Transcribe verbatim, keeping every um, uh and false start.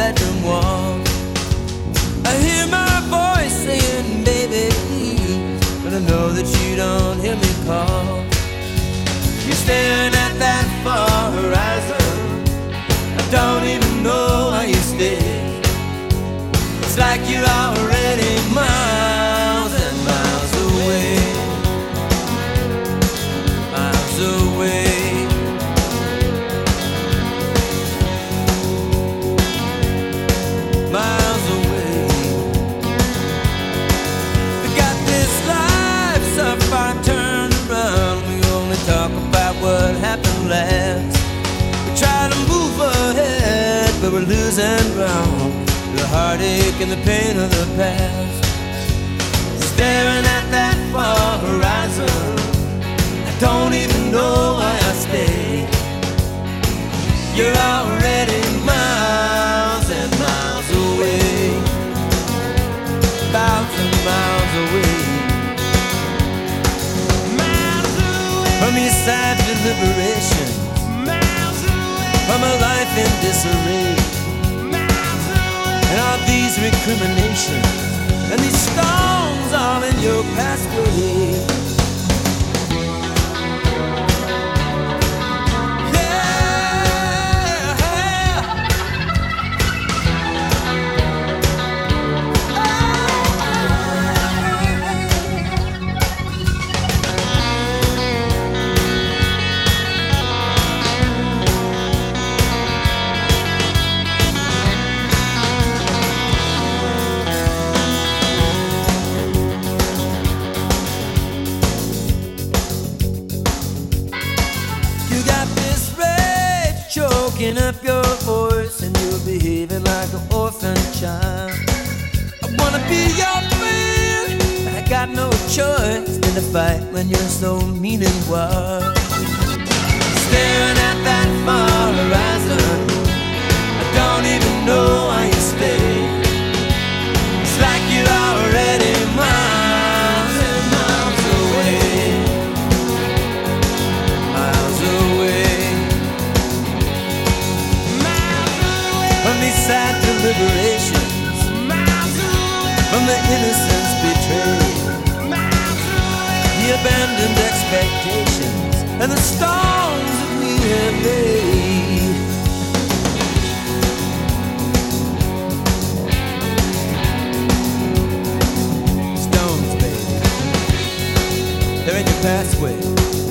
bedroom wall. I hear my voice saying, baby, please, but I know that you don't hear me call. You're staring at that far horizon. I don't even know how you stay. It's like you're already miles and miles away. Miles away. Miles away. We got this life so far turned around. We only talk about what happened last. We try to move ahead, but we're losing ground. The heartache and the pain of the past. Staring at that far horizon. I don't even know why I stay. You're already miles and miles away. Thousand miles away. Miles away. From your sad deliberations. Miles away. From a life in disarray. And all these recriminations and these stones all in your pathway. Choking up your voice and you're behaving like an orphan child. I wanna be your friend, but I got no choice in the fight when you're so mean and wild. Staring at that far horizon, I don't even know why you stay. It's like you're already miles and miles away. Miles away. From these sad deliberations, from the innocence betrayed, the abandoned expectations, and the stones that we have laid. Stones, baby, they're in your pathway.